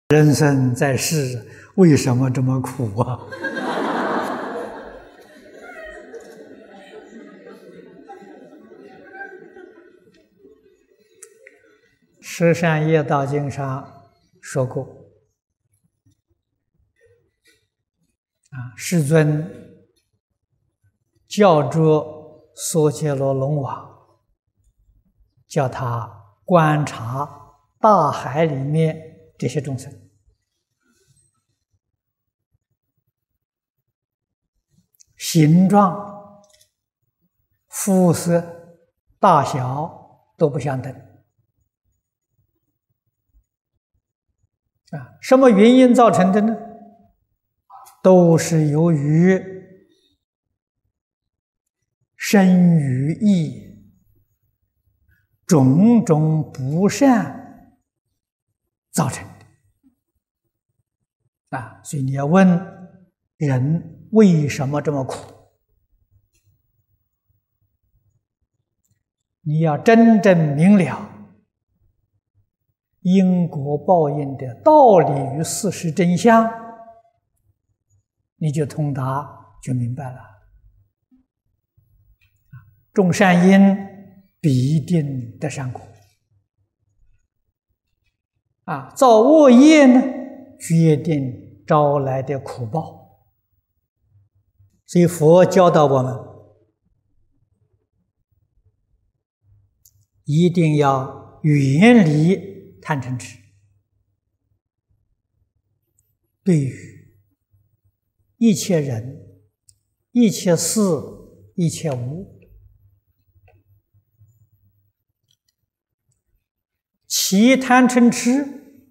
人生在世，为什么这么苦啊？十善业道经上说过，世尊教着娑竭罗龙王，叫他观察大海里面这些众生，形状、肤色、大小都不相等。什么原因造成的呢？都是由于身语意种种不善造成的。所以你要问人为什么这么苦？你要真正明了因果报应的道理与事实真相，你就通达，就明白了。种善因必定得善果，造恶业呢，决定招来的苦报。所以佛教导我们，一定要远离贪嗔痴，对于一切人、一切事、一切物，起贪嗔痴，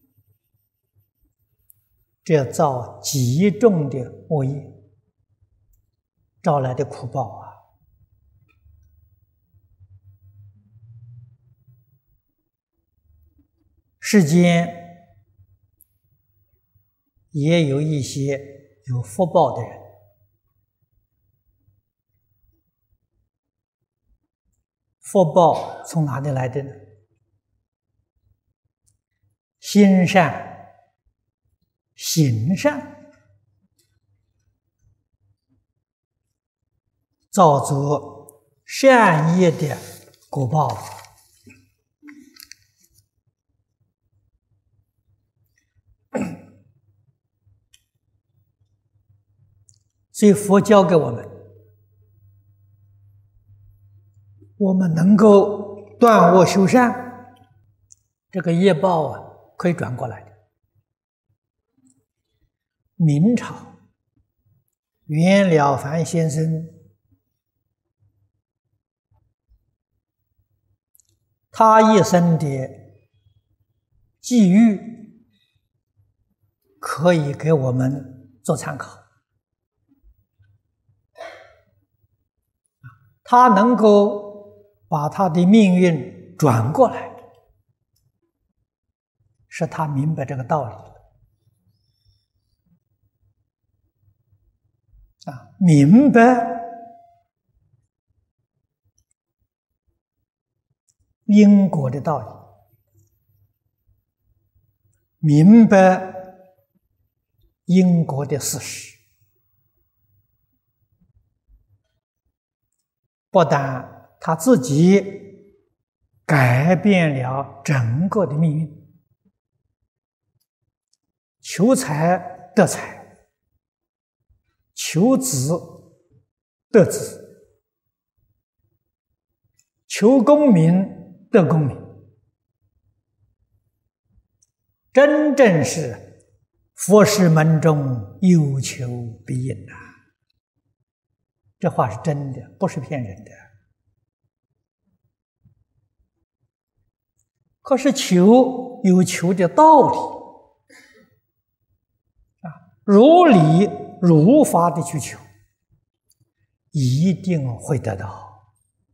这造极重的恶业，招来的苦报啊！世间也有一些有福报的人，福报从哪里来的呢？心善、行善，造作善业的果报。所以佛教给我们，我们能够断恶修善，这个业报可以转过来的。明朝袁了凡先生，他一生的际遇可以给我们做参考。他能够把他的命运转过来，是他明白这个道理。明白因果的道理，明白因果的事实，不但他自己改变了整个的命运，求财得财，求子得子，求功名得功名，真正是佛事门中有求必应啊！这话是真的，不是骗人的。可是求有求的道理，如理如法的去求，一定会得到。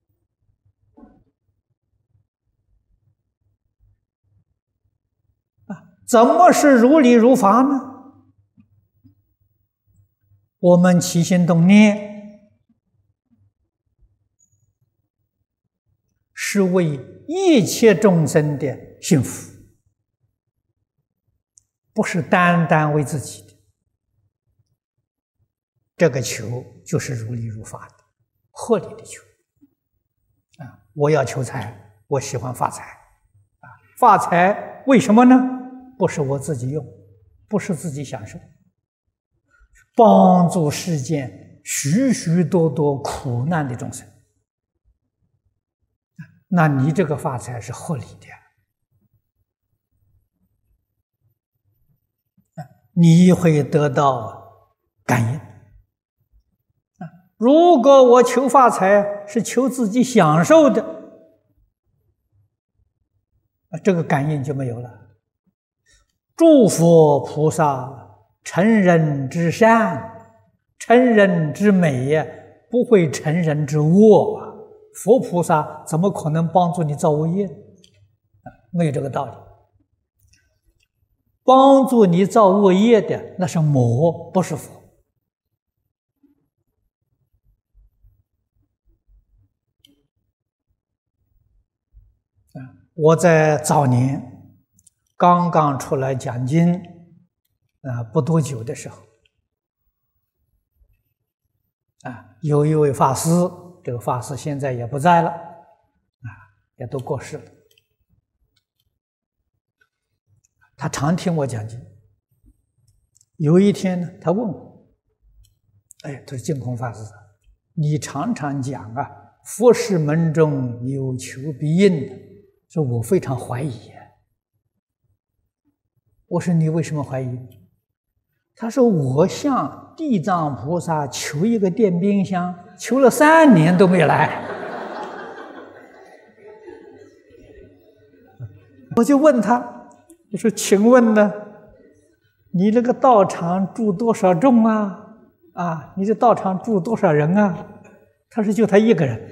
怎么是如理如法呢？我们起心动念是为一切众生的幸福， 不是单单为自己的。这个求就是如理如法的、合理的求。我要求财，我喜欢发财，发财为什么呢？不是我自己用，不是自己享受，帮助世间许许多多苦难的众生。那你这个发财是合理的，你会得到感应。如果我求发财是求自己享受的，这个感应就没有了。诸佛菩萨成人之善，成人之美呀，不会成人之恶啊。佛菩萨怎么可能帮助你造恶业？没有这个道理。帮助你造恶业的那是魔，不是佛。我在早年刚刚出来讲经不多久的时候，有一位法师，这个法师现在也不在了，也都过世了。他常听我讲经。有一天呢，他问我：“他说净空法师，你常常讲佛事门中有求必应的，说我非常怀疑。”我说：“你为什么怀疑？”他说：“我向地藏菩萨求一个电冰箱，求了3年都没来。”我就问他，我说：“请问呢，你那个道场住多少众啊？你这道场住多少人啊？”他说：“就他一个人。”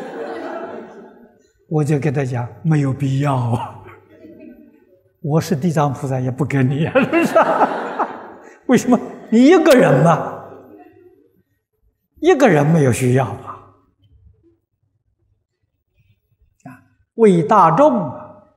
我就跟他讲：“没有必要啊，我是地藏菩萨也不跟你，是不是？为什么？你一个人嘛，一个人没有需要嘛。为大众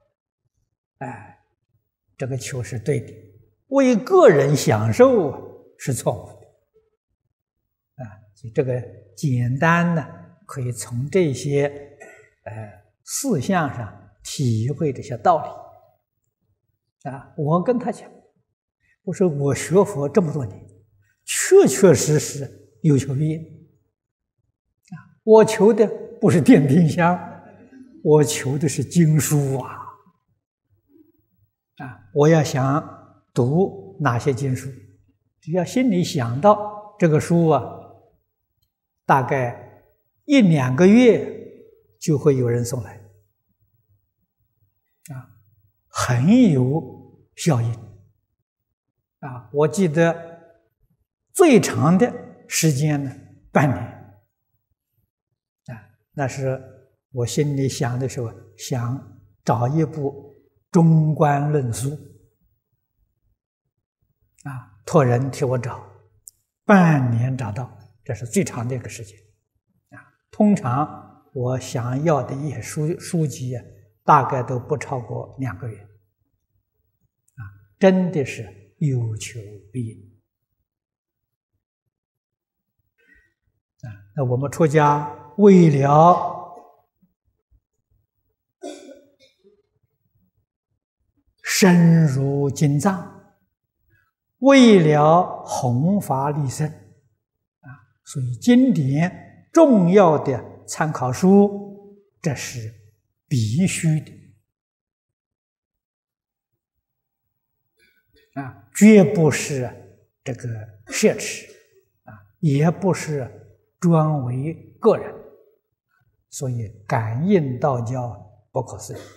这个求是对的，为个人享受是错误的。所以这个简单呢，可以从这些事项上体会这些道理。我跟他讲，我说我学佛这么多年，确确实实有求必应。我求的不是电冰箱，我求的是经书我要想读哪些经书，只要心里想到这个书大概1、2个月就会有人送来，很有效应我记得最长的时间呢，半年那是我心里想的时候，想找一部中观论书托人替我找，半年找到，这是最长的一个时间通常我想要的一些书籍大概都不超过2个月真的是有求必应那我们出家为了深入经藏，为了弘法利生所以经典重要的参考书，这是必须的绝不是这个奢侈也不是专为个人，所以感应道教不可思议。